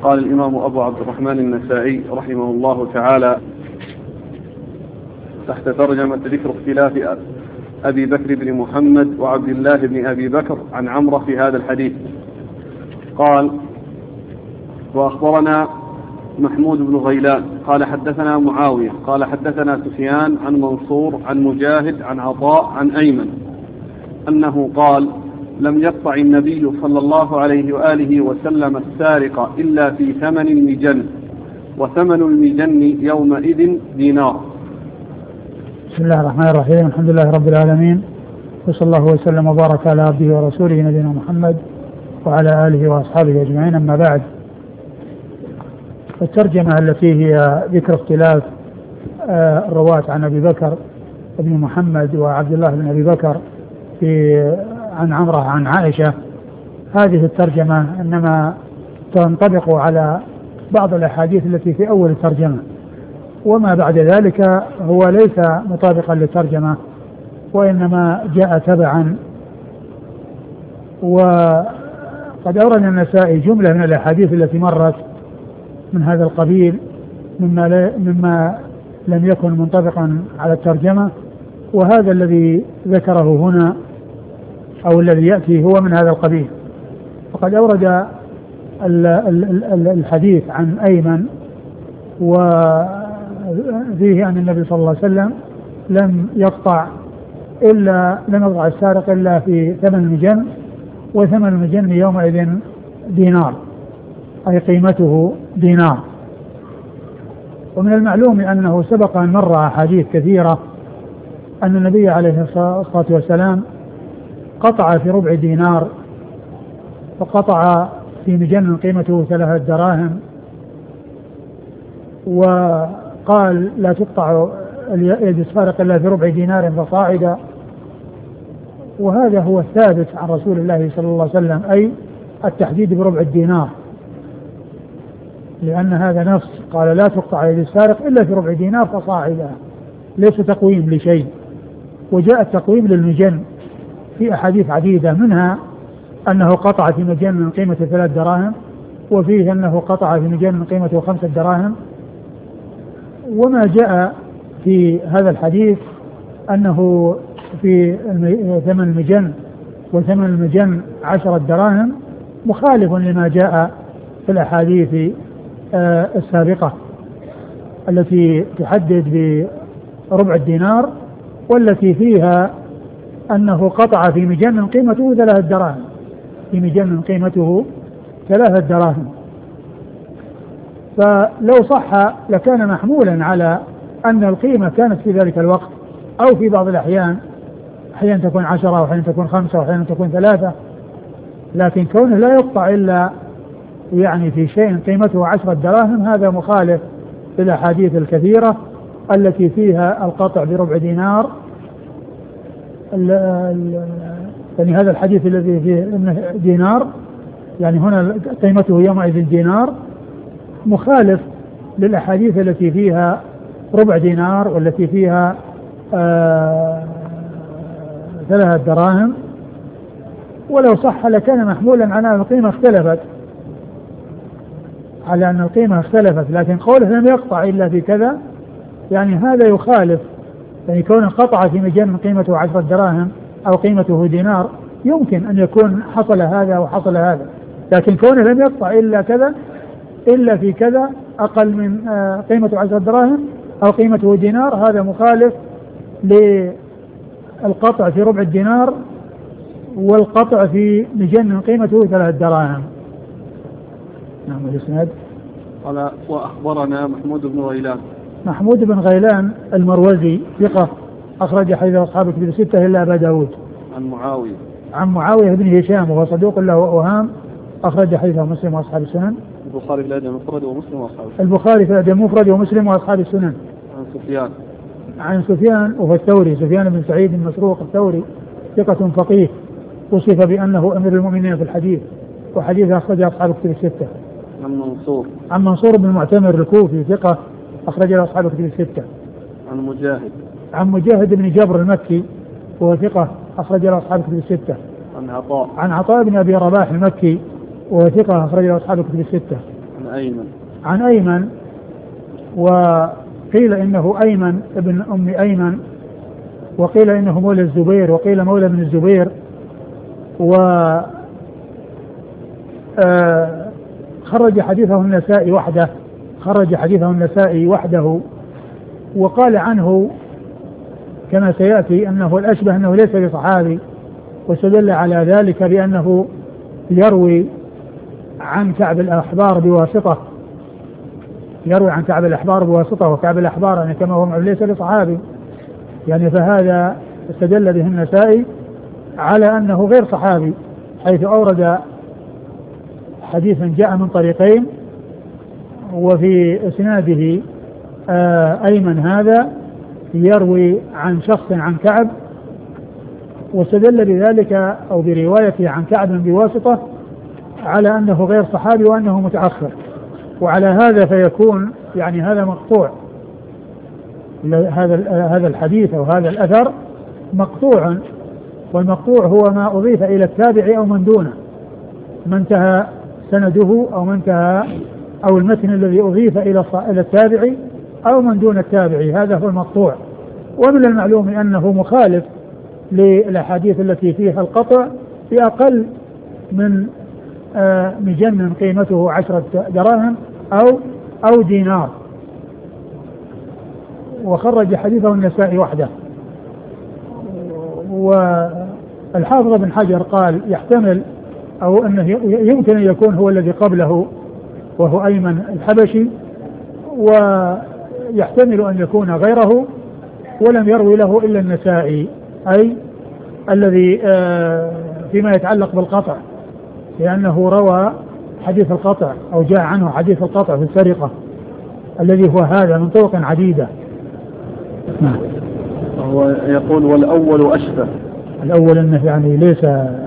قال الإمام أبو عبد الرحمن النسائي رحمه الله تعالى تحت ترجمة ذكر اختلاف أبي بكر بن محمد وعبد الله بن أبي بكر عن عمرو في هذا الحديث. قال: وأخبرنا محمود بن غيلان قال حدثنا معاوية قال حدثنا سفيان عن منصور عن مجاهد عن عطاء عن أيمن أنه قال: لم يقطع النبي صلى الله عليه وآله وسلم السارق إلا في ثمن المجن، وثمن المجن يومئذ دينار. بسم الله الرحمن الرحيم. الحمد لله رب العالمين، وصلى الله وسلم وبارك على عبده ورسوله نبينا محمد وعلى آله وأصحابه أجمعين. أما بعد، الترجمة التي هي ذكر اختلاف الرواة عن أبي بكر بن محمد وعبد الله بن أبي بكر عن عمرو عن عائشة، هذه الترجمة إنما تنطبق على بعض الأحاديث التي في أول الترجمة، وما بعد ذلك هو ليس مطابقا للترجمة وإنما جاء تبعا. وقد أورد النسائي جملة من الأحاديث التي مرت من هذا القبيل مما لم يكن منطبقا على الترجمة، وهذا الذي ذكره هنا أو الذي يأتي هو من هذا القبيل. وقد أورد الحديث عن أيمن وفيه أن النبي صلى الله عليه وسلم لم يقطع السارق إلا في ثمن المجن، وثمن المجن يومئذ دينار، أي قيمته دينار. ومن المعلوم أنه سبق أن مر أحاديث كثيرة أن النبي عليه الصلاة والسلام قطع في ربع دينار، وقطع في مجن قيمته 3 دراهم، وقال: لا تقطع يد السارق إلا في ربع دينار فصاعدا. وهذا هو الثابت عن رسول الله صلى الله عليه وسلم، أي التحديد بربع الدينار، لأن هذا نص، قال: لا تقطع يد السارق إلا في ربع دينار فصاعدا، ليس تقويم لشيء. وجاء التقويم للمجن في أحاديث عديدة، منها أنه قطع في مجن من قيمة 3 دراهم، وفيه أنه قطع في مجن من قيمته 5 دراهم. وما جاء في هذا الحديث أنه في ثمن المجن وثمن المجن 10 دراهم مخالف لما جاء في الأحاديث السابقة التي تحدد بربع الدينار، والتي فيها أنه قطع في مجن قيمته 3 دراهم، في مجن قيمته 3 دراهم. فلو صح لكان محمولا على أن القيمة كانت في ذلك الوقت، أو في بعض الأحيان، أحيانا تكون 10 وأحيانا تكون 5 وأحيانا تكون 3، لكن كونه لا يقطع إلا يعني في شيء قيمته 10 دراهم، هذا مخالف للأحاديث الكثيرة التي فيها القطع بربع دينار. يعني هذا الحديث الذي فيه دينار، يعني هنا قيمته يومئذ دينار، مخالف للأحاديث التي فيها ربع دينار والتي فيها 3 دراهم. ولو صح لكان محمولا على أن القيمة اختلفت، لكن قوله لم يقطع إلا في كذا، يعني هذا يخالف. يعني كون قطع في مجن قيمته 10 دراهم أو قيمته دينار، يمكن أن يكون حصل هذا وحصل هذا، لكن كونه لم يقطع إلا كذا إلا في كذا أقل من قيمته 10 دراهم أو قيمته دينار، هذا مخالف للقطع في ربع الدينار والقطع في مجن قيمته 3 دراهم. نعم. الإسناد قال: وأخبرنا محمود بن غيلان. محمود بن غيلان المروزي ثقة، أخرج حديث أصحاب الكتب الستة إلا أبا داود. عن معاوية بن هشام، وهو صدوق له أوهام، أخرج حديثه مسلم وأصحاب السنن. البخاري في الأدب المفرد ومسلم وأصحاب السنن. البخاري في الأدب المفرد ومسلم وأصحاب السنن. عن سفيان وهو الثوري، سفيان بن سعيد المسروق الثوري، ثقة فقيه، وصف بأنه أمير المؤمنين في الحديث، وحديثه أخرج أصحاب الكتب الستة. عن منصور بن المعتمر الكوفي، ثقة، أخرج أصحاب الكتب الستة. عن مجاهد بن جبر المكي، وهو ثقة، أخرج أصحاب الكتب الستة. عن عطاء بن أبي رباح المكي، وهو ثقة، أخرج أصحاب الكتب الستة. عن أيمن، وقيل إنه أيمن ابن أم أيمن، وقيل إنه مولى الزبير، وقيل مولى من الزبير. و خرج حديثه النسائي وحده، وقال عنه كما سيأتي أنه الأشبه أنه ليس بصحابي، واستدل على ذلك بأنه يروي عن كعب الأحبار بواسطة، وكعب الأحبار يعني كما هو ليس بصحابي، يعني فهذا استدل به النسائي على أنه غير صحابي، حيث أورد حديثا جاء من طريقين، وفي إسناده أيمن هذا يروي عن شخص عن كعب، واستدل بذلك أو بروايته عن كعب بواسطة على أنه غير صحابي وأنه متأخر، وعلى هذا فيكون يعني هذا مقطوع، هذا الحديث أو هذا الأثر مقطوع، والمقطوع هو ما أضيف إلى التابع أو من دونه، ما انتهى سنده أو ما انتهى أو المتن الذي أضيف إلى التابع أو من دون التابع، هذا هو المقطوع. ومن المعلوم أنه مخالف للأحاديث التي فيها القطع بأقل من مجنن قيمته 10 دراهم أو دينار. وخرج حديثه النسائي وحده. والحافظ بن حجر قال يحتمل أو أنه يمكن أن يكون هو الذي قبله وهو أيمن الحبشي، ويحتمل أن يكون غيره ولم يروي له إلا النسائي، أي الذي فيما يتعلق بالقطع، لأنه روى حديث القطع أو جاء عنه حديث القطع في السرقة الذي هو هذا من طرق عديدة. هو يقول والأول أشبه. الأول أنه يعني ليس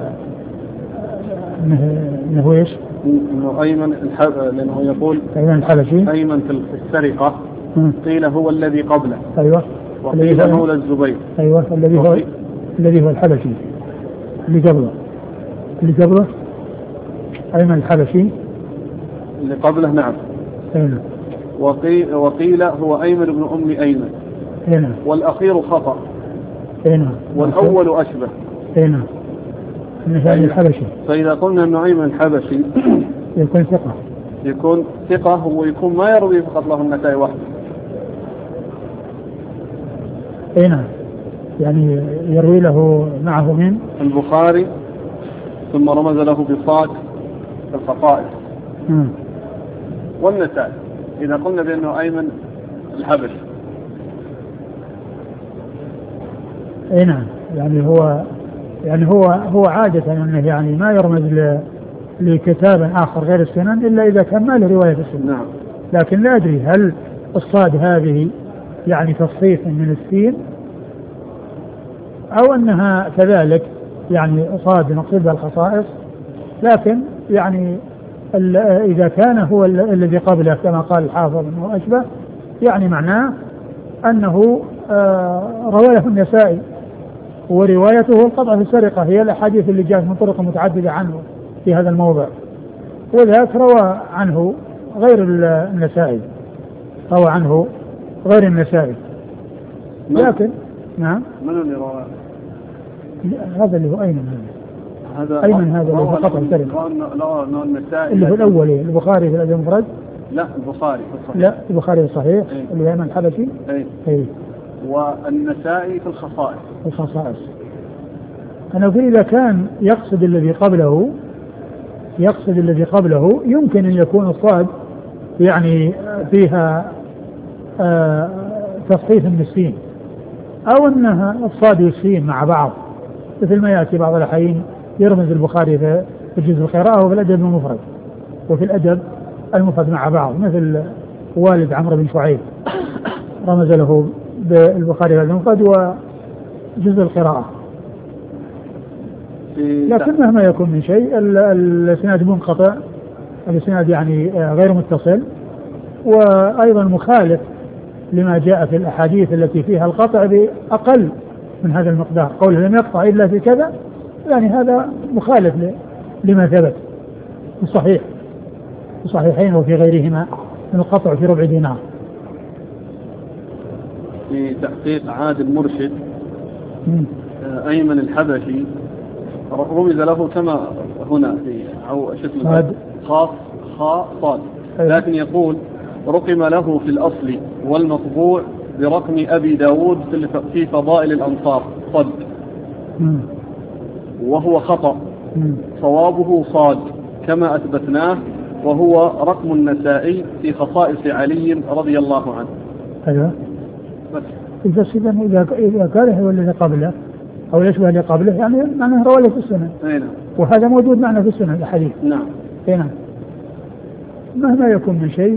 أنه إيش؟ أنه أيمن لأنه يقول أيمن الحبشي، أيمن في السرقة قيل هو الذي قبله. أيوة. وقيل مولى الزبير. أيوة. الذي هو الحبشي اللي قبله أيمن الحبشي اللي قبله. نعم. أيوة. وقيل هو أيمن بن أم أيمن. أيوة. والأخير خطأ. أيوة. والأول أشبه. أيوة. أيمن الحبشي. فإذا قلنا أنه أيمن الحبشي يكون ثقة ويكون ما يروي فقط له النسائي وحده. أي نعم، يعني يروي له معه من البخاري، ثم رمز له بصاد في الخصائص والنسائي. إذا قلنا بأنه أيمن الحبشي. أي نعم، يعني هو عادة أنه يعني ما يرمز لكتاب آخر غير السنن إلا إذا كان ما له رواية في السنن. نعم. لكن لا أدري هل الصاد هذه يعني تصحيف من السين أو أنها كذلك يعني صاد نقصد بها الخصائص، لكن يعني إذا كان هو الذي قبله كما قال الحافظ أنه أشبه، يعني معناه أنه رواه النسائي، وروايته القطع في السرقة هي الأحاديث اللي جاءت من طرق متعددة عنه في هذا الموضع، وذاك روى عنه غير النسائي، لكن نعم. من اللي رواه؟ هذا اللي هو أيمن هذا اللي هو قطع السرقة اللي هو الأول البخاري في الأدب المفرد. لا البخاري في الصحيح. لا البخاري في الصحيح. اللي هو أيمن الحبشي. أي. والنسائي في الخصائص. أنا أقول إذا كان يقصد الذي قبله يمكن أن يكون الصاد يعني فيها تصحيف السين، أو أنها الصاد والسين مع بعض، مثل ما يأتي بعض الأحيان يرمز البخاري في جزء القراءة وفي الأدب المفرد وفي الأدب المفرد مع بعض، مثل والد عمرو بن شعيب رمز له بالبخاري في الأدب المفرد وجزء القراءة. لكن مهما يكون من شيء الاسناد منقطع، الاسناد يعني غير متصل، وأيضا مخالف لما جاء في الأحاديث التي فيها القطع بأقل من هذا المقدار، قوله لم يقطع إلا في كذا، يعني هذا مخالف لما ثبت في الصحيح. في الصحيحين وفي غيرهما من القطع في ربع دينار. في تحقيق عادل مرشد أيمن الحبشي رمز له كما هنا في أو شكل خاص خاء صاد، لكن يقول رقم له في الأصل والمطبوع برقم أبي داود في فضائل الأنصار صد، وهو خطأ، صوابه صاد كما أثبتناه، وهو رقم النسائي في خصائص علي رضي الله عنه. أيوة. بس إذا كان هو الذي قبله أو يشبه اللي قبله يعني معناه رواية في السنة. نعم. وهذا موجود معنا في السنة الحديث. نعم. نعم. مهما يكون من شيء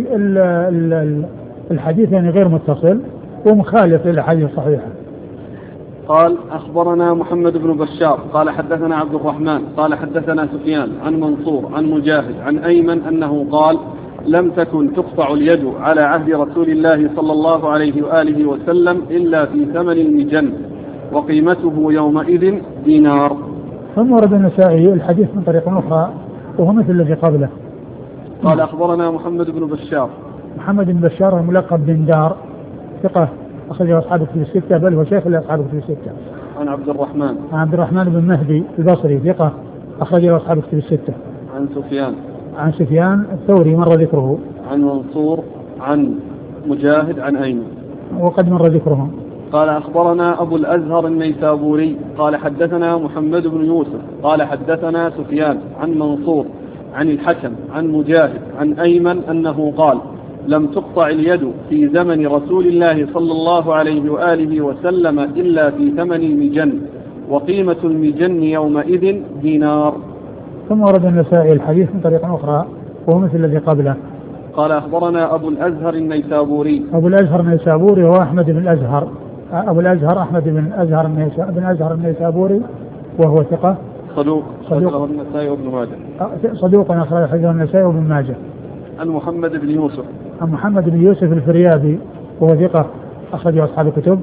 الحديث يعني غير متصل ومخالف للأحاديث الصحيحة. قال أخبرنا محمد بن بشار قال حدثنا عبد الرحمن قال حدثنا سفيان عن منصور عن مجاهد عن أيمن أنه قال لم تكن تقطع اليد على عهد رسول الله صلى الله عليه وآله وسلم إلا في ثمن المجن وقيمته يومئذ دينار. ثم ورد النسائي الحديث من طريق أخرى وهو مثل الذي قبله. قال أخبرنا محمد بن بشار. محمد بن بشار الملقب بن دار ثقة أخرجه أصحاب الكتب الستة، بل هو شيخ لأصحاب الكتب الستة. عن عبد الرحمن. عن عبد الرحمن بن مهدي البصري ثقة أخرجه أصحاب الكتب الستة. عن سفيان. عن سفيان الثوري مر ذكره. عن منصور عن مجاهد عن أيمن وقد مر ذكرهم. قال أخبرنا أبو الأزهر النيسابوري قال حدثنا محمد بن يوسف قال حدثنا سفيان عن منصور عن الحكم عن مجاهد عن أيمن أنه قال لم تقطع اليد في زمن رسول الله صلى الله عليه وآله وسلم إلا في ثمن المجن وقيمة المجن يومئذ دينار. ثم ورد النسائي الحديث من طريق أخرى وهو مثل الذي قبله. قال أخبرنا أبو الأزهر النيسابوري. أبو الأزهر النيسابوري هو أحمد بن الأزهر، أبو الأزهر أحمد بن أزهر النيسابوري وهو ثقة صدوق أخرجه النسائي وابن ماجه. صدوق أخرجه النسائي وابن ماجه. عن محمد بن يوسف. عن محمد بن يوسف الفريابي وهو ثقة أخرجه أصحاب الكتب.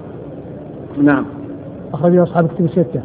نعم. أخرجه أصحاب الكتب الستة.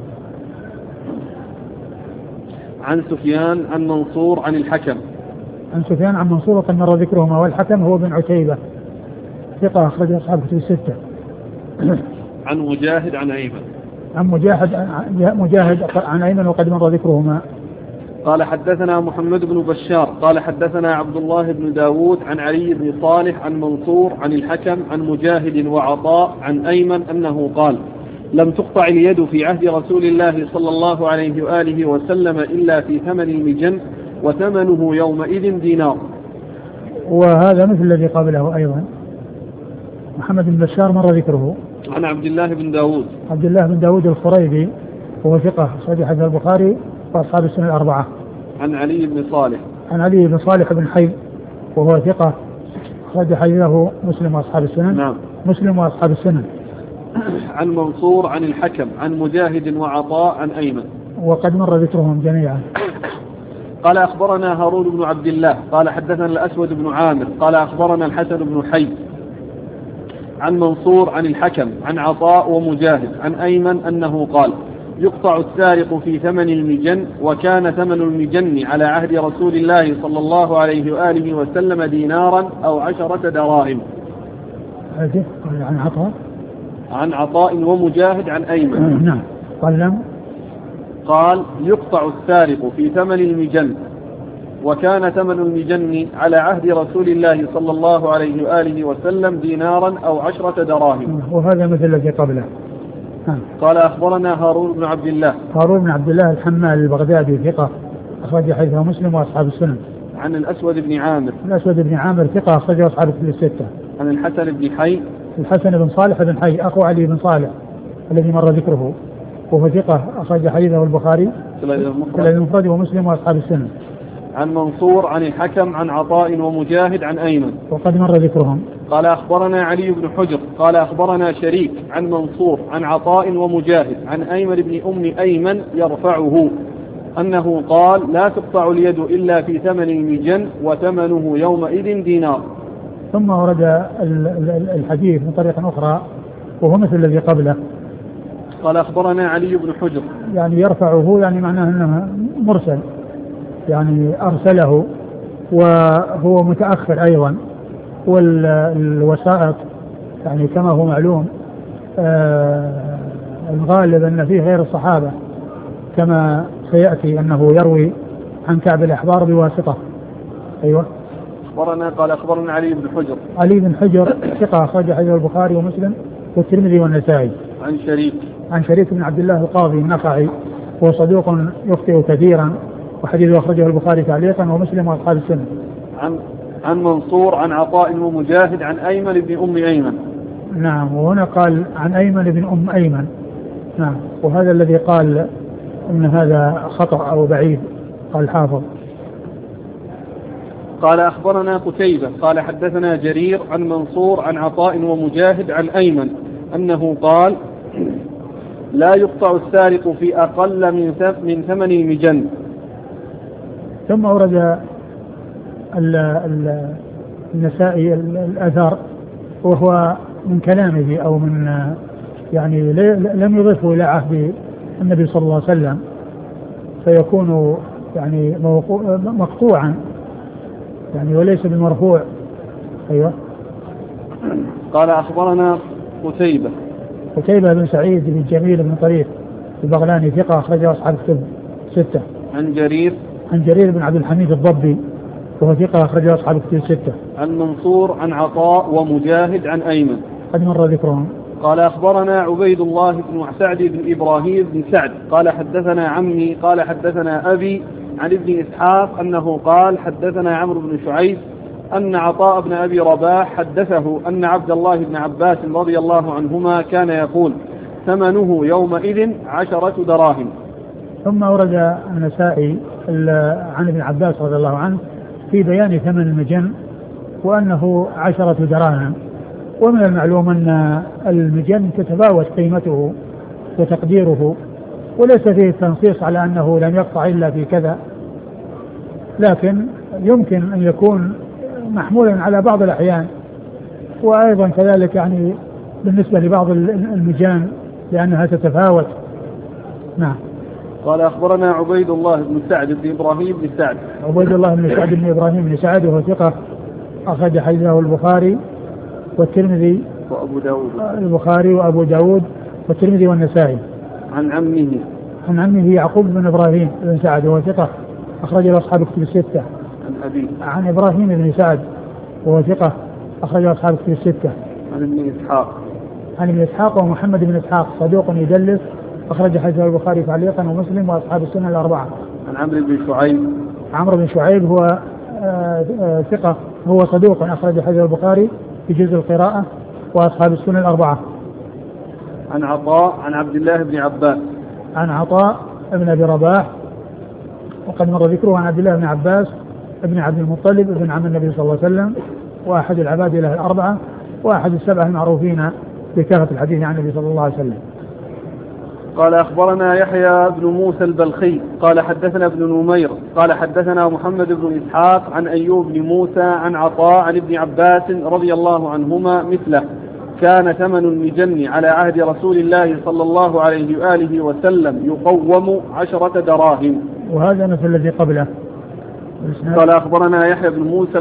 عن سفيان عن منصور عن الحكم. عن سفيان عن منصور وقد مر ذكرهما، والحكم هو بن عتيبة ثقة أخرجه أصحاب الكتب الستة. عن مجاهد عن أيمن. عن مجاهد عن أيمن وقد مر ذكرهما. قال حدثنا محمد بن بشار قال حدثنا عبد الله بن داود عن علي بن صالح عن منصور عن الحكم عن مجاهد وعطاء عن أيمن أنه قال لم تقطع اليد في عهد رسول الله صلى الله عليه وآله وسلم إلا في ثمن المجن وثمنه يومئذ دينار. وهذا مثل الذي قبله أيضا. محمد بن بشار مر ذكره. عن عبد الله بن داود. عبد الله بن داود الخريبي وهو ثقة صحيح حديث البخاري وأصحاب السنة الأربعة. عن علي بن صالح. عن علي بن صالح بن حي وهو ثقة أخرج حديثه مسلم وأصحاب السنن. نعم. مسلم وأصحاب السنن. عن منصور عن الحكم عن مجاهد وعطاء عن أيمن وقد مر ذكرهم جميعا. قال أخبرنا هارون بن عبد الله قال حدثنا الأسود بن عامر قال أخبرنا الحسن بن حي عن منصور عن الحكم عن عطاء ومجاهد عن أيمن أنه قال يقطع السارق في ثمن المجن وكان ثمن المجن على عهد رسول الله صلى الله عليه وآله وسلم دينارا أو 10 دراهم. عن عطاء ومجاهد عن أيمن. نعم. قال يقطع السارق في ثمن المجن وكان ثمن المجن على عهد رسول الله صلى الله عليه وآله وسلم دينارا أو 10 دراهم. وهذا مثل الذي قبله. قال أخبرنا هارون بن عبد الله. هارون بن عبد الله الحمال البغدادي ثقة أخرج حديثه مسلم وأصحاب السنن. عن الأسود بن عامر. الأسود بن عامر ثقة أخرجه أصحاب الكتب الستة. عن الحسن بن حي. الحسن بن صالح بن حي أخو علي بن صالح الذي مر ذكره وهو ثقة أخرج حديثه البخاري في المفرد ومسلم وأصحاب السنن. عن منصور عن الحكم عن عطاء ومجاهد عن أيمن وقد مر ذكرهم. قال أخبرنا علي بن حجر قال أخبرنا شريك عن منصور عن عطاء ومجاهد عن أيمن بن أم أيمن يرفعه أنه قال لا تقطع اليد إلا في ثمن المجن وثمنه يومئذ دينار. ثم ورد الحديث من طريق أخرى وهو مثل الذي قبله. قال أخبرنا علي بن حجر يعني يرفعه يعني معناه أنه مرسل يعني أرسله وهو متأخر أيضا. والوسائط يعني كما هو معلوم الغالب أن فيه غير الصحابة، كما سيأتي أنه يروي عن كعب الأحبار بواسطة. أيوة. قال أخبرنا علي بن حجر. علي بن حجر ثقة أخرج حديثه البخاري ومسلم والترمذي والنسائي. عن شريك بن عبد الله القاضي النخعي، وهو صدوق يخطئ كثيرا، وحديثه أخرجه البخاري تعليقا ومسلم وأصحاب السنة. عن منصور عن عطاء ومجاهد عن أيمن بن أم أيمن. نعم. وهنا قال عن أيمن بن أم أيمن. نعم. وهذا الذي قال إن هذا خطأ أو بعيد، قال الحافظ. قال أخبرنا قتيبة قال حدثنا جرير عن منصور عن عطاء ومجاهد عن أيمن أنه قال لا يقطع السارق في أقل من 8 مجن. ثم أورد النسائي الأثر، وهو من كلامه أو من يعني لم يضفه إلى عهد النبي صلى الله عليه وسلم، فيكون يعني مقطوعا يعني وليس بمرفوع. أيوة. قال أخبرنا قتيبة بن سعيد بن جميل بن طريف البغلاني ثقة أخرجه أصحاب الكتب 6. عن جرير بن عبد الحميد الضبي وهو ثقة أخرجه أصحاب الكتب 6. عن منصور عن عطاء ومجاهد عن أيمن قد مر ذكرهم. قال أخبرنا عبيد الله بن سعد بن إبراهيم بن سعد قال حدثنا عمي قال حدثنا أبي عن ابن إسحاق أنه قال حدثنا عمرو بن شعيب أن عطاء بن أبي رباح حدثه أن عبد الله بن عباس رضي الله عنهما كان يقول ثمنه يومئذ 10 دراهم. ثم ورد النسائي عن ابن عباس رضي الله عنه في بيان ثمن المجن وأنه 10 دراهم. ومن المعلوم أن المجن تتفاوت قيمته وتقديره، وليس فيه التنصيص على أنه لم يقطع إلا في كذا، لكن يمكن أن يكون محمولا على بعض الأحيان، وأيضا كذلك يعني بالنسبة لبعض المجان لأنها تتفاوت. نعم. قال أخبرنا عبيد الله بن سعد بن إبراهيم بن سعد. عبيد الله بن سعد بن إبراهيم بن سعد وهو ثقة أخرج حديثه البخاري والترمذي وأبو داود. البخاري وأبو داود والترمذي والنسائي. عن عمه يعقوب بن إبراهيم بن سعد وهو ثقة أخرج له أصحاب الكتب 6. عن إبراهيم بن سعد وهو ثقة أخرج له أصحاب الكتب 6. عن ابن إسحاق ومحمد بن إسحاق صدوق يدلس أخرج حديثه البخاري تعليقا ومسلم وأصحاب السنة الأربعة. عن عمرو بن شعيب هو ثقة، هو صدوق أخرج حديثه البخاري في جزء القراءة وأصحاب السنة الأربعة. عن عطاء عن عبد الله بن عباس. عن عطاء ابن أبي رباح وقد مر ذكره عن عبد الله بن عباس ابن عبد المطلب ابن عم النبي صلى الله عليه وسلم وأحد العباد له الأربعة وأحد السبعة المعروفين بكثرة الحديث عن النبي صلى الله عليه وسلم. قال أخبرنا يحيى بن موسى البلخي قال حدثنا ابن نمير قال حدثنا محمد بن إسحاق عن أيوب بن موسى عن عطاء عن ابن عباس رضي الله عنهما مثله كان ثمن المجن على عهد رسول الله صلى الله عليه وآله وسلم يقوم 10 دراهم. وهذا مثل الذي قبله. قال أخبرنا يحيى بن موسى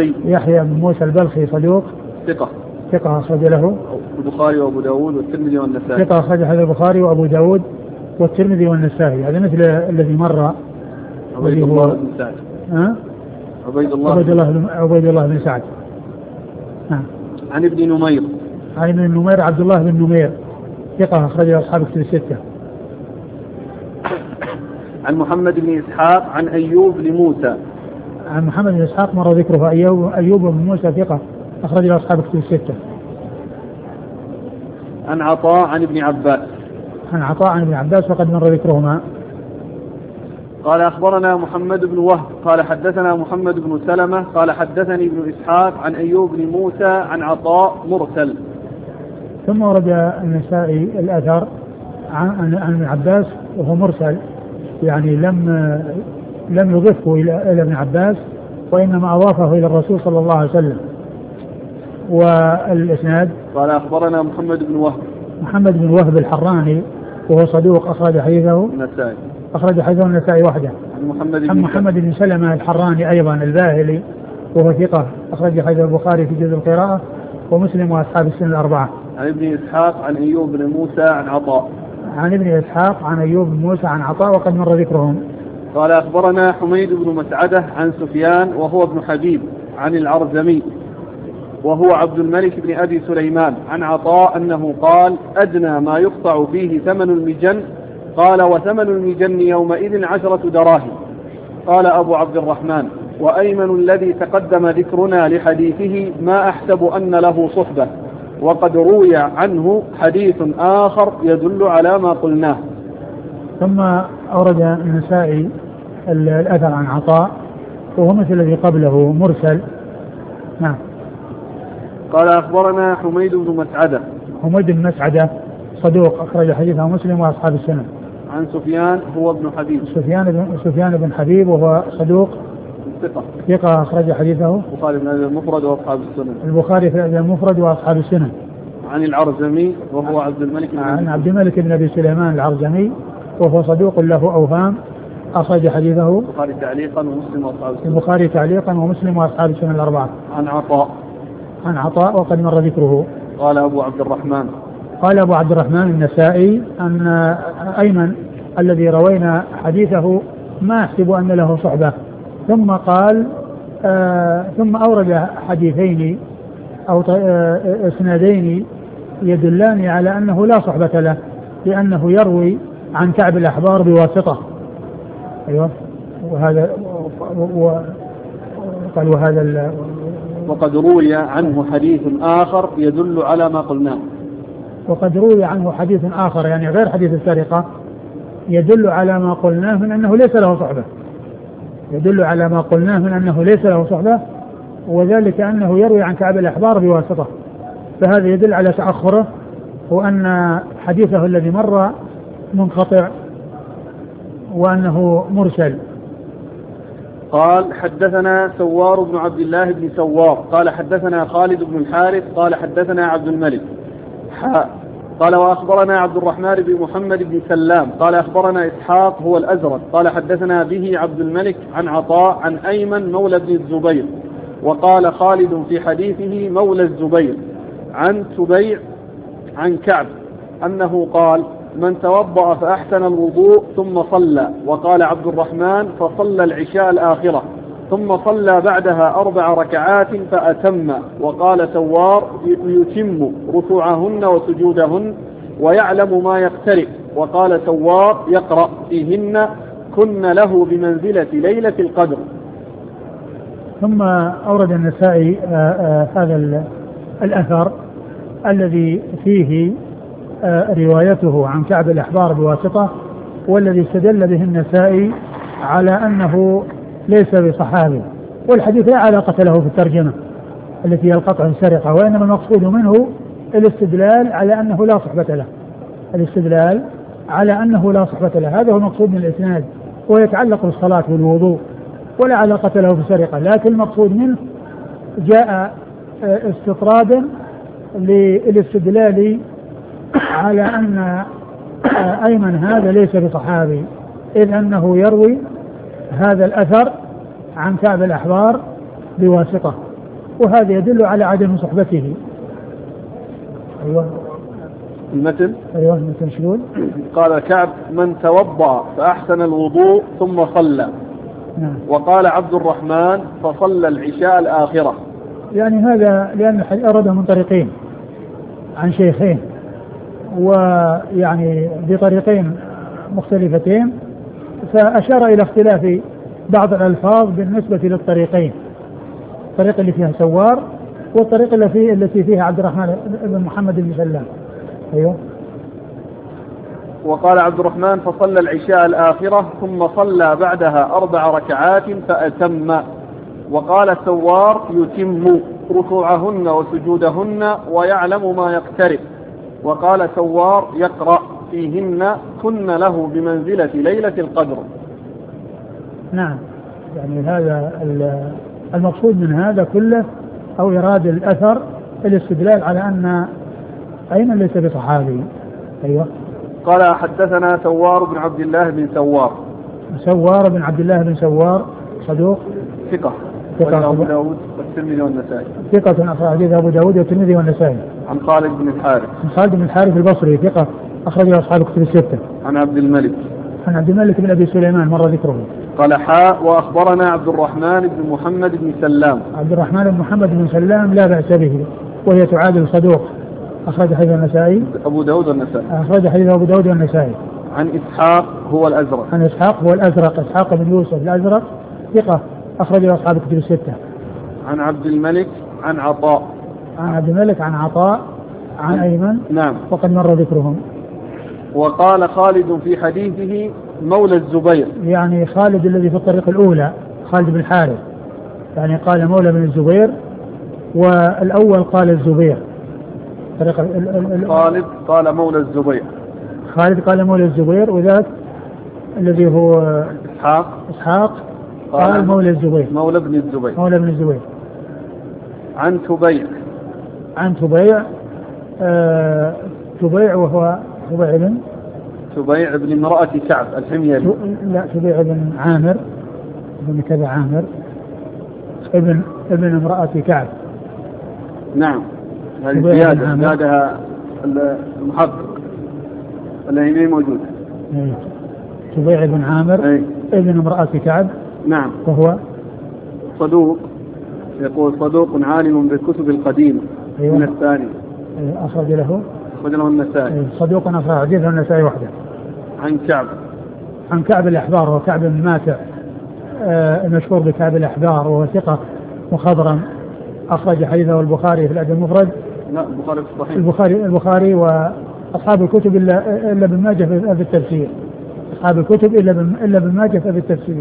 البلخي صدوق ثقة أخرج له البخاري وأبو داود والترمذي والنسائي. ثقة أخرج هذا البخاري وأبو داود والترمذي والنسائي. هذا مثل الذي مر. عبيد الله بن سعد. عبيد الله بن سعد. عن ابن نمير عبد الله بن نمير ثقة أخرج أصحاب الكتب 6. عن محمد بن إسحاق عن أيوب بن موسى. عن محمد بن إسحاق مر ذكره. أيوب بن موسى ثقة أخرج أصحاب الكتب 6. عن عطاء عن ابن عباس وقد مر ذكرهما. قال أخبرنا محمد بن وهب قال حدثنا محمد بن سلمة قال حدثني ابن إسحاق عن أيوب بن موسى عن عطاء مرسل. ثم ورد النسائي الأثر عن ابن عباس وهو مرسل، يعني لم يضفه إلى ابن عباس وإنما أضافه إلى الرسول صلى الله عليه وسلم. والإسناد قال أخبرنا محمد بن وهب الحراني وهو صدوق أخرج حديثه النسائي وحده. عن محمد بن سلمة الحراني أيضا الباهلي وهو ثقة أخرج حديث البخاري في جزء القراءة ومسلم وأصحاب السنة الأربعة. عن ابن إسحاق عن أيوب بن موسى عن عطاء. عن ابن إسحاق عن أيوب بن موسى عن عطاء وقد مر ذكرهم. قال أخبرنا حميد بن مسعدة عن سفيان وهو ابن حبيب عن العرزمي وهو عبد الملك بن أبي سليمان عن عطاء أنه قال أدنى ما يقطع فيه ثمن المجن. قال وثمن المجن يومئذ 10 دراهم. قال أبو عبد الرحمن وأيمن الذي تقدم ذكرنا لحديثه ما أحسب أن له صحبة وقد روي عنه حديث آخر يدل على ما قلناه. ثم أورد النسائي الأثر عن عطاء وهو مثل الذي قبله مرسل. نعم. قال أخبرنا حميد بن مسعدة. حميد بن مسعدة صدوق أخرج حديثه مسلم وأصحاب السنة. عن سفيان هو ابن حبيب. سفيان بن حبيب وهو صدوق ثقة أخرج حديثه البخاري في المفرد وأصحاب السنة. البخاري في المفرد وأصحاب السنة. عن العرزمي وهو عبد الملك بن عن عبد الملك بن أبي سليمان العرزمي وهو صدوق له أوهام أخرج حديثه البخاري تعليقا ومسلم وأصحاب السنة. البخاري تعليقا ومسلم وأصحاب السنة الأربعة. عن عطاء وقد مر ذكره. قال أبو عبد الرحمن النسائي أن أيمن الذي روينا حديثه ما أحسب أن له صحبة. ثم قال ثم أورد حديثين أو اسنادين يدلان على أنه لا صحبة له لأنه يروي عن كعب الأحبار بواسطة. أيوة. وهذا قال وقد روي عنه حديث آخر يدل على ما قلناه. وقد روي عنه حديث آخر يعني غير حديث السرقة يدل على ما قلناه من أنه ليس له صحبة. يدل على ما قلناه من أنه ليس له صحبة وذلك أنه يروي عن كعب الأحبار بواسطة. فهذا يدل على تأخره وأن حديثه الذي مر منقطع وأنه مرسل. قال حدثنا سوار بن عبد الله بن سوار قال حدثنا خالد بن الحارث قال حدثنا عبد الملك قال وأخبرنا عبد الرحمن بن محمد بن سلام قال أخبرنا إسحاق هو الأزرق قال حدثنا به عبد الملك عن عطاء عن أيمن مولى بن الزبير وقال خالد في حديثه مولى الزبير عن سبيع عن كعب أنه قال من توضأ فأحسن الوضوء ثم صلى. وقال عبد الرحمن فصلى العشاء الآخرة ثم صلى بعدها 4 ركعات فأتم. وقال سوار يتم ركوعهن وسجودهن ويعلم ما يقترئ. وقال سوار يقرأ فيهن كن له بمنزلة ليلة القدر. ثم أورد النسائي هذا الأثر الذي فيه روايته عن كعب الأحبار بواسطة والذي استدل به النسائي على أنه ليس بصحابي والحديث لا علاقة له في الترجمة التي هي القطع السرقة وإنما المقصود منه الاستدلال على أنه لا صحبة له. الاستدلال على أنه لا صحبة له هذا هو المقصود من الإسناد ويتعلق بالصلاة والوضوء ولا علاقة له في السرقة لكن المقصود منه جاء استطرادا للاستدلال على أن أيمن هذا ليس بصحابي إذ أنه يروي هذا الأثر عن كعب الأحبار بواسطة وهذا يدل على عدم صحبته. أيوة المتن. أيوة المتن شلون؟ قال كعب من توضأ فأحسن الوضوء ثم صلى. نعم. وقال عبد الرحمن فصلى العشاء الآخرة. يعني هذا لأن أرده من طريقين عن شيخين ويعني بطريقين مختلفتين فأشار إلى اختلاف بعض الألفاظ بالنسبة للطريقين الطريق اللي فيها سوار والطريق التي فيها عبد الرحمن بن محمد بن سلام. أيوه. وقال عبد الرحمن فصلى العشاء الآخرة ثم صلى بعدها 4 ركعات فأتم. وقال سوار يتم ركوعهن وسجودهن ويعلم ما يقترب. وقال سوار يقرأ فيهن كن له بمنزلة ليلة القدر. نعم يعني هذا المقصود من هذا كله أو إرادة الأثر الاستدلال على أن أيمن ليس بصحابي. أيوة. قال حدثنا سوار بن عبد الله بن سوار سوار بن عبد الله بن سوار صدوق ثقة أبو داود والترمذي والنسائي. ثقة أخرج حديثه أبو داود والترمذي والنسائي. عن خالد بن الحارث. عن خالد بن الحارث البصري ثقة أخرجه أصحاب الكتب الستة. عن عبد الملك. عن عبد الملك بن أبي سليمان مر ذكره. قال وأخبرنا عبد الرحمن بن محمد بن سلام. عبد الرحمن بن محمد بن سلام لا بأس به وهي تعادل صدوق أخرج حديث النسائي. أبو داود والنسائي. أخرج حديث أبو داود والنسائي. عن إسحاق هو الأزرق. عن إسحاق هو الأزرق إسحاق بن يوسف الأزرق ثقة أخرجه أصحاب الكتب الستة. عن عبد الملك عن عطاء. عن عبد الملك عن عطاء عن أيمن. نعم. وقد مر ذكرهم. وقال خالد في حديثه مولى الزبير. يعني خالد الذي في الطريق الأولى خالد بن الحارث يعني قال مولى بن الزبير والأول قال الزبير. خالد قال مولى الزبير. خالد قال مولى الزبير وذاك الذي هو إسحاق قال مولى الزبير مولى بن الزبير. عن تبيع وهو تبيع بن امرأة كعب الحميري. لا تبيع بن عامر بن كذا عامر ابن امرأة كعب. نعم هذه زيادها المحقق الأيمين موجود. تبيع بن عامر ابن امرأة كعب. نعم. وهو صدوق يقول صدوق عالم بالكتب القديمة. من الثاني. أخرج له النسائي. صدوق أخرج حديثه النسائي وحده. عن كعب الأحبار وهو كعب بن ماتع المشهور بكعب الأحبار وهو ثقة مخضرم أخرج حديثه البخاري في الأدب المفرد. لا البخاري في الصحيح. البخاري وأصحاب الكتب إلا ابن ماجه في التفسير. أصحاب الكتب إلا ابن ماجه في التفسير.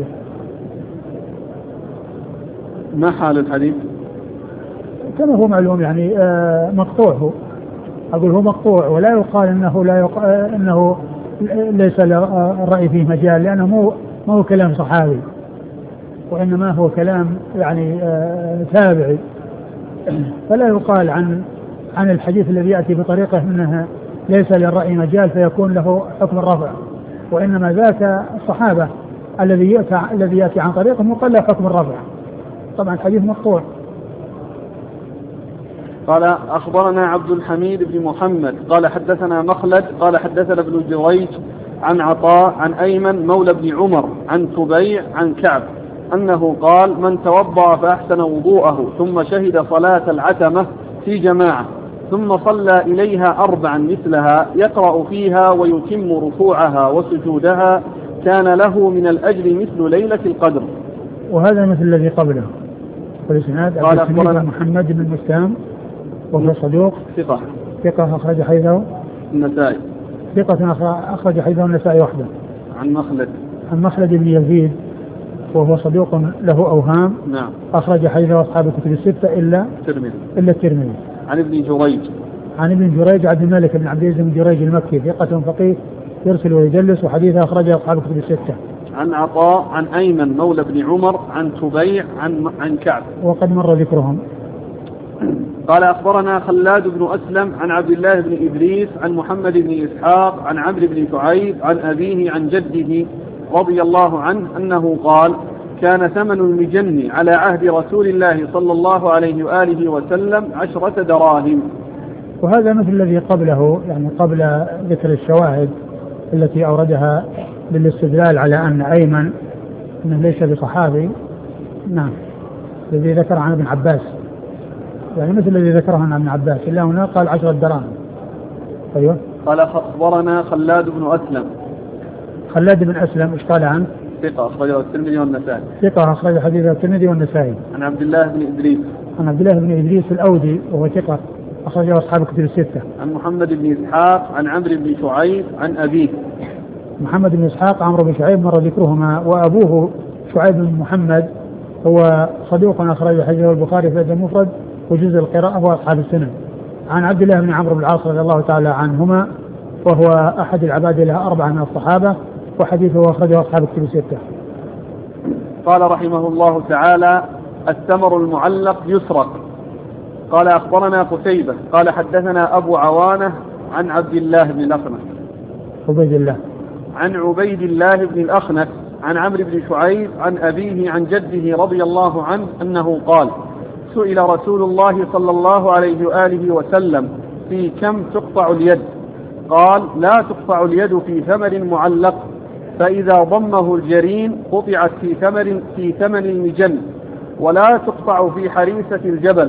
ما حال الحديث؟ كما هو معلوم يعني مقطوع هو مقطوع ولا يقال إنه ليس الرأي فيه مجال لأنه ما هو كلام صحابي وإنما هو كلام يعني تابعي فلا يقال عن الحديث الذي يأتي بطريقة أنها ليس للرأي مجال فيكون له حكم الرفع وإنما ذاك الصحابة الذي يأتي عن طريقهم يقال له حكم الرفع. طبعا الحديث مقطوع. قال أخبرنا عبد الحميد بن محمد قال حدثنا مخلد قال حدثنا ابن جريج عن عطاء عن أيمن مولى بن عمر عن تبيع عن كعب أنه قال من توضأ فأحسن وضوءه ثم شهد صلاة العتمة في جماعة ثم صلى إليها 4 مثلها يقرأ فيها ويتم ركوعها وسجودها كان له من الأجر مثل ليلة القدر. وهذا مثل الذي قبله. قال أخبرنا محمد بن مسلم وهو صدوق ثقة أخرج حديثه النسائي. ثقة أخرج حديثه النسائي وحده. عن مخلد بن يزيد وهو صدوق له أوهام. نعم. أخرج حديثه أصحاب الكتب الستة إلا الترمذي. عن ابن جريج عبد الملك بن عبد العزيز بن جريج المكي ثقة فقيه يرسل ويدلس وحديثه أخرجه أصحاب الكتب الستة. عن عطاء عن أيمن مولى بن عمر عن تبيع عن كعب وقد مر ذكرهم. قال أخبرنا خلاد بن أسلم عن عبد الله بن إدريس عن محمد بن إسحاق عن عمرو بن شعيب عن أبيه عن جده رضي الله عنه أنه قال كان ثمن المجن على عهد رسول الله صلى الله عليه وآله وسلم 10 دراهم. وهذا مثل الذي قبله يعني قبل ذكر الشواهد التي أوردها بالاستدلال على أن أيمن أنه ليس بصحابي. نعم. الذي ذكر عن ابن عباس يعني مثل الذي ذكره عن ابن عباس إلا هنا قال 10 دراهم. أيوه. قال أخبرنا خلاد بن أسلم إيش قال عنه؟ ثقة أخرجه الترمذي والنسائي. ثقة أخرج حديث الترمذي والنسائي. عن عبد الله بن إدريس الأودي وهو ثقة أخرجه أصحاب الكتب الستة. عن محمد بن إسحاق عن عمرو بن شعيب عن أبيه. محمد بن إسحاق عمرو بن شعيب مر ذكرهما وأبوه شعيب بن محمد هو صدوق أخرج حديثه البخاري في الأدب المفرد وجزء القراءة وأصحاب السنن. عن عبد الله بن عمرو بن العاص رضي الله تعالى عنهما وهو أحد العباد له 4 من الصحابة وحديثه أخرجه أصحاب الكتب الستة. قال رحمه الله تعالى الثمر المعلق يسرق. قال أخبرنا قتيبة قال حدثنا أبو عوانة عن عبد الله بن الأخنس. عبيد الله. عن عبيد الله بن الأخنس عن عمرو بن شعيب عن أبيه عن جده رضي الله عنه أنه قال: سئل رسول الله صلى الله عليه وآله وسلم: في كم تقطع اليد؟ قال: لا تقطع اليد في ثمر معلق، فإذا ضمه الجرين قطعت في ثمن المجن، ولا تقطع في حريسة الجبل،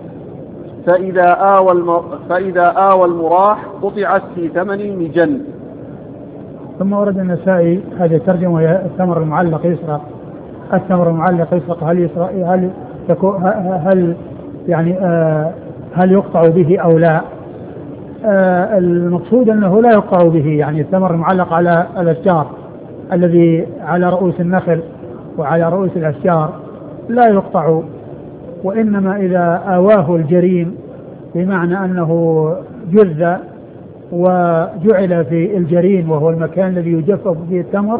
فإذا آوى المراح قطعت في ثمن المجن. ثم ورد النسائي هذه الترجمة وهي الثمر المعلق يسرق. الثمر المعلق يسرق هل يقطع به أو لا؟ المقصود أنه لا يقطع به، يعني الثمر المعلق على الأشجار الذي على رؤوس النخل وعلى رؤوس الأشجار لا يقطع، وإنما إذا آواه الجرين بمعنى أنه جذ وجعل في الجرين وهو المكان الذي يجفف فيه التمر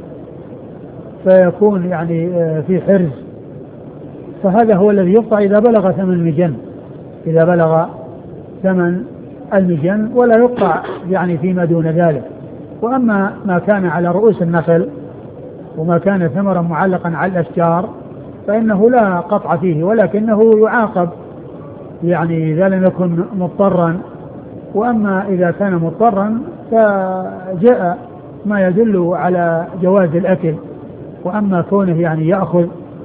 فيكون يعني في حرز، فهذا هو الذي يقطع إذا بلغ ثمن المجن، إذا بلغ ثمن المجن، ولا يقطع يعني فيما دون ذلك. وأما ما كان على رؤوس النخل وما كان ثمرا معلقا على الأشجار فإنه لا قطع فيه، ولكنه يعاقب يعني إذا لم يكن مضطرا. وأما إذا كان مضطرا فجاء ما يدل على جواز الأكل. وأما كونه يعني يأخذ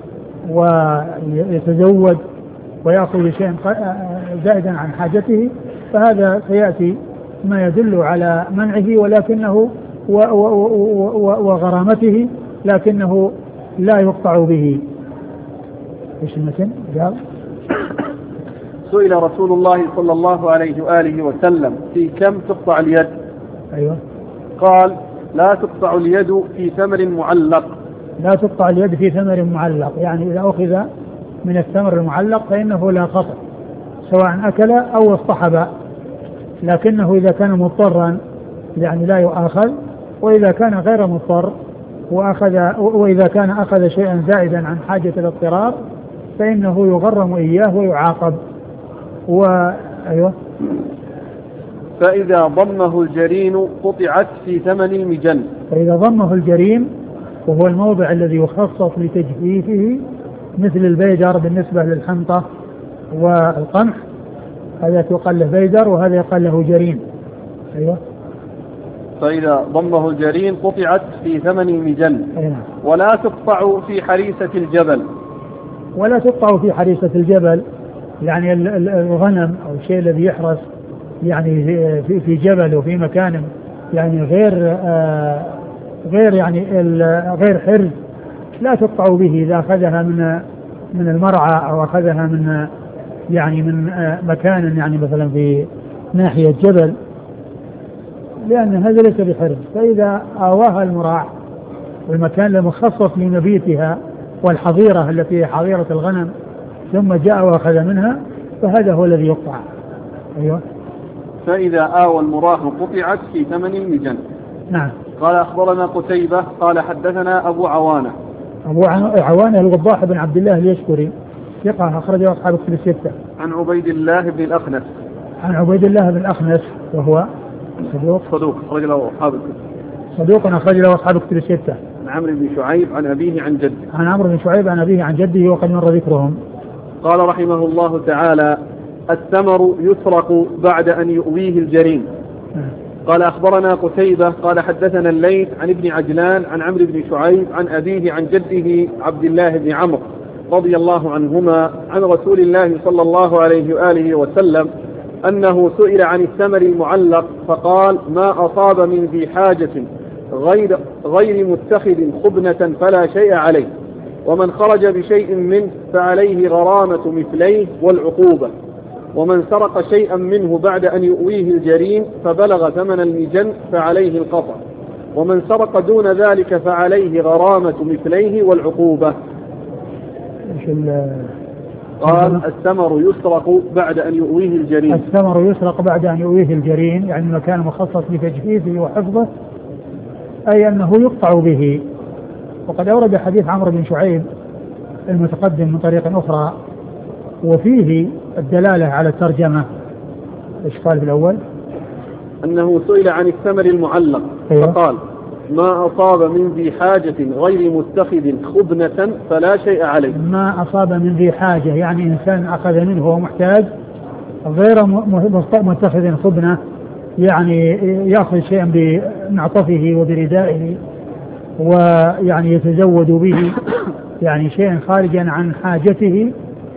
ويتزود ويأخذ شيئا زائدا عن حاجته فهذا سيأتي ما يدل على منعه ولكنه وغرامته، لكنه لا يقطع به. ايش المتن؟ سئل رسول الله صلى الله عليه وآله وسلم: في كم تقطع اليد؟ أيوة. قال: لا تقطع اليد في ثمر معلق. لا تقطع اليد في ثمر معلق، يعني إذا أخذ من الثمر المعلق فإنه لا قطع سواء أكل أو اصطحب، لكنه إذا كان مضطرا يعني لا يؤاخذ، وإذا كان غير مضطر وإذا كان أخذ شيئا زائدا عن حاجة الاضطرار فإنه يغرم إياه ويعاقب. أيوة. فإذا ضمه الجرين قطعت في ثمن المجن. فإذا ضمه الجرين وهو الموضع الذي يخصص لتجفيفه مثل البيدر بالنسبة للحنطة والقمح، هذا يقال له بيدر وهذا يقال له جرين. أيوة. فإذا ضمه الجرين قطعت في ثمن المجن. أيوة. ولا تقطع في حريسة الجبل. ولا تقطع في حريسة الجبل، يعني الغنم أو الشيء الذي يحرس يعني في جبل وفي مكان يعني غير حرز لا تقطع به إذا أخذها من المرعى أو أخذها من مكان يعني مثلا في ناحية جبل، لأن هذا ليس بحرز. فإذا آواها المراع والمكان المخصص لمبيتها والحظيرة التي هي حظيرة الغنم ثم جاء وأخذ منها فهذا هو الذي يقطع. أيوة. فإذا آوى المراح قطعت في ثمن المجن. نعم. قال: أخبرنا قتيبة قال حدثنا أبو عوانة. أبو عوانة الوضاح بن عبد الله اليشكري ثقة أخرجه أصحاب كتب الستة. عن عبيد الله بن الأخنس. عن عبيد الله بن الأخنس وهو صدوق أخرج له أصحاب الكتب. صدوق أخرج له أصحاب كتب الستة. عن عمرو بن شعيب عن أبيه عن جده. عن عمرو بن شعيب عن أبيه عن جده وقد مر ذكرهم. قال رحمه الله تعالى: الثمر يسرق بعد أن يؤويه الجرين. قال: أخبرنا قتيبة قال حدثنا الليث عن ابن عجلان عن عمرو بن شعيب عن أبيه عن جده عبد الله بن عمرو رضي الله عنهما عن رسول الله صلى الله عليه وآله وسلم أنه سئل عن الثمر المعلق فقال: ما أصاب من ذي حاجة غير متخذ خبنة فلا شيء عليه، ومن خرج بشيء منه فعليه غرامة مثليه والعقوبة، ومن سرق شيئا منه بعد أن يؤويه الجرين فبلغ ثمن المجن فعليه القطع، ومن سرق دون ذلك فعليه غرامة مثليه والعقوبة. قال: الثمر يسرق بعد أن يؤويه الجرين. الثمر يسرق بعد أن يؤويه الجرين، يعني مكان مخصص لتجفيفه وحفظه، أي أنه يقطع به. وقد أورد حديث عمرو بن شعيب المتقدم من طريق أخرى وفيه الدلالة على الترجمة. إيش قال في الأول؟ أنه سئل عن الثمر المعلق. أيوة. فقال: ما أصاب من ذي حاجة غير متخذ خبنة فلا شيء عليه. ما أصاب من ذي حاجة يعني إنسان أخذ منه وهو محتاج غير متخذ خبنة، يعني يأخذ شيئا بمعطفه وبردائه ويعني يتزود به، يعني شيئا خارجا عن حاجته،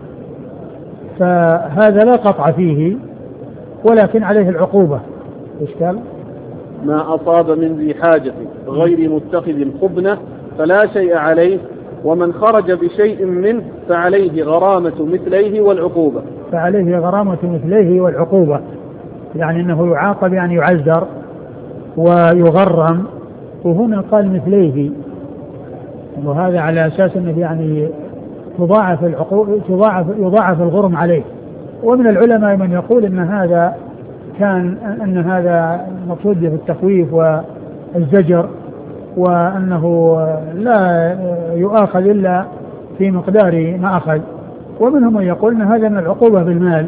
فهذا لا قطع فيه ولكن عليه العقوبة. إشكال؟ ما أصاب من ذي حاجة غير متخذ خبنة فلا شيء عليه، ومن خرج بشيء منه فعليه غرامة مثليه والعقوبة. فعليه غرامة مثليه والعقوبة، يعني أنه يعاقب يعني يعزر ويغرم، وهنا قال مثليه، وهذا على أساس أنه يعني تضاعف العقوبة، يضاعف الغرم عليه. ومن العلماء من يقول أن هذا أن هذا مقصود به التخويف والزجر، وأنه لا يؤاخذ إلا في مقدار ما أخذ. ومنهم من يقول أن هذا من العقوبة بالمال،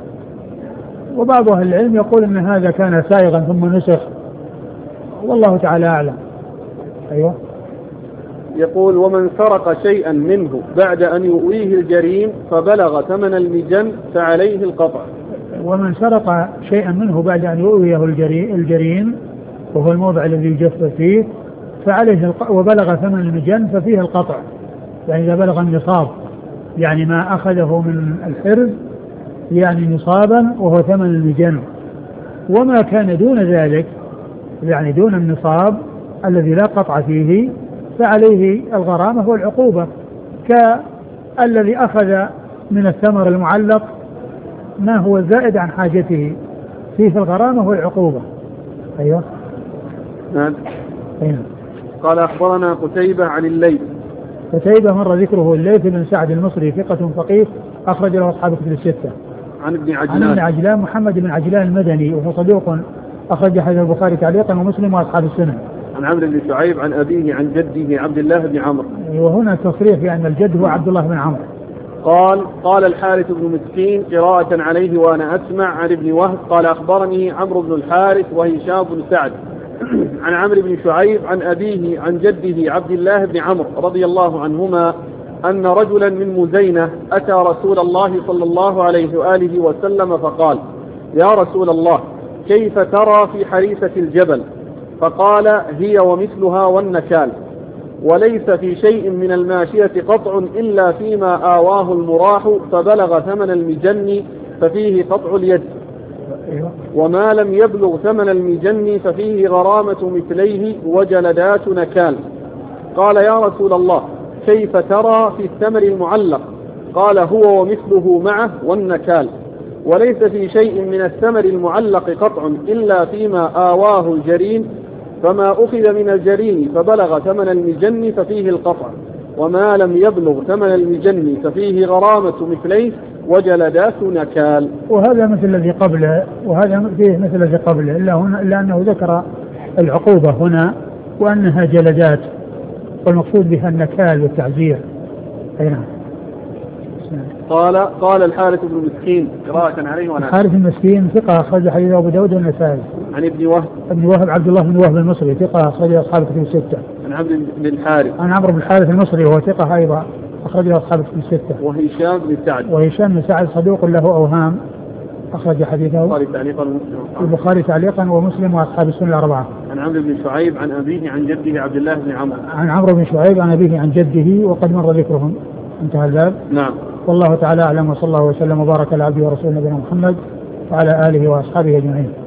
وبعض أهل العلم يقول أن هذا كان سائغا ثم نسخ، والله تعالى أعلم. أيوة. يقول: ومن سرق شيئا منه بعد أن يؤويه الجريم فبلغ ثمن المجن فعليه القطع. ومن سرق شيئا منه بعد أن يؤويه الجريم وهو الموضع الذي يجفف فيه فعليه وبلغ ثمن المجن ففيه القطع، يعني إذا بلغ النصاب، يعني ما أخذه من الحرز يعني نصابا وهو ثمن المجن. وما كان دون ذلك يعني دون النصاب الذي لا قطع فيه فعليه الغرامة والعقوبة، كالذي أخذ من الثمر المعلق ما هو زائد عن حاجته فيه الغرامة والعقوبة. أيوة. نعم. أيوة. قال: أخبرنا قتيبة عن الليث. قتيبة مر ذكره، الليث بن سعد المصري ثقة فقيه أخرج له أصحاب الكتب الستة. عن ابن عجلان محمد بن عجلان المدني وهو صدوق أخرج حديث البخاري تعليقا ومسلم وأصحاب السنن. عن عمرو بن شعيب عن أبيه عن جده عبد الله بن عمرو. وهنا تصريح بأن الجد هو عبد الله بن عمرو. قال الحارث بن مسكين قراءة عليه وأنا أسمع عن ابن وهب قال: أخبرني عمرو بن الحارث وهشام بن سعد عن عمرو بن شعيب عن أبيه عن جده عبد الله بن عمرو رضي الله عنهما أن رجلا من مزينة أتى رسول الله صلى الله عليه وآله وسلم فقال: يا رسول الله، كيف ترى في حريثة الجبل؟ فقال: هي ومثلها والنكال، وليس في شيء من الماشية قطع إلا فيما آواه المراح فبلغ ثمن المجن ففيه قطع اليد، وما لم يبلغ ثمن المجن ففيه غرامة مثليه وجلدات نكال. قال: يا رسول الله، كيف ترى في الثمر المعلق؟ قال: هو ومثله معه والنكال، وليس في شيء من الثمر المعلق قطع إلا فيما آواه الجرين، فما أخذ من الجرين فبلغ ثمن المجن ففيه القطع، وما لم يبلغ ثمن المجن ففيه غرامة مثليه وجلدات نكال. وهذا مثل الذي قبله، وهذا فيه مثل الذي قبله، إلا أنه ذكر العقوبة هنا وأنها جلدات، والمقصود بها النكال والتعزير. أي نعم. قال الحارث بن مسكين قراءة عليه وأنا الحارث المسكين ثقة أخرج حديث أبو داود والنسائي. عن ابن وهب عبد الله بن وهب المصري ثقة أخرج أصحاب الكتب الستة. عن عمرو بن الحارث. عن عمرو بن الحارث المصري وهو ثقة أيضا أخرج أصحاب الكتب الستة. وهشام بن سعد صدوق له أوهام أخرج حديثه البخاري تعليقا ومسلم وأصحاب السنن الأربعة. عن عمرو بن شعيب عن أبيه عن جده عبد الله بن عمرو. عن عمرو بن شعيب عن أبيه عن جده وقد مر ذكرهم. انتهى الباب. نعم. والله تعالى أعلم، وصلى الله وسلم وبارك على عبده ورسوله نبينا محمد وعلى آله وأصحابه أجمعين.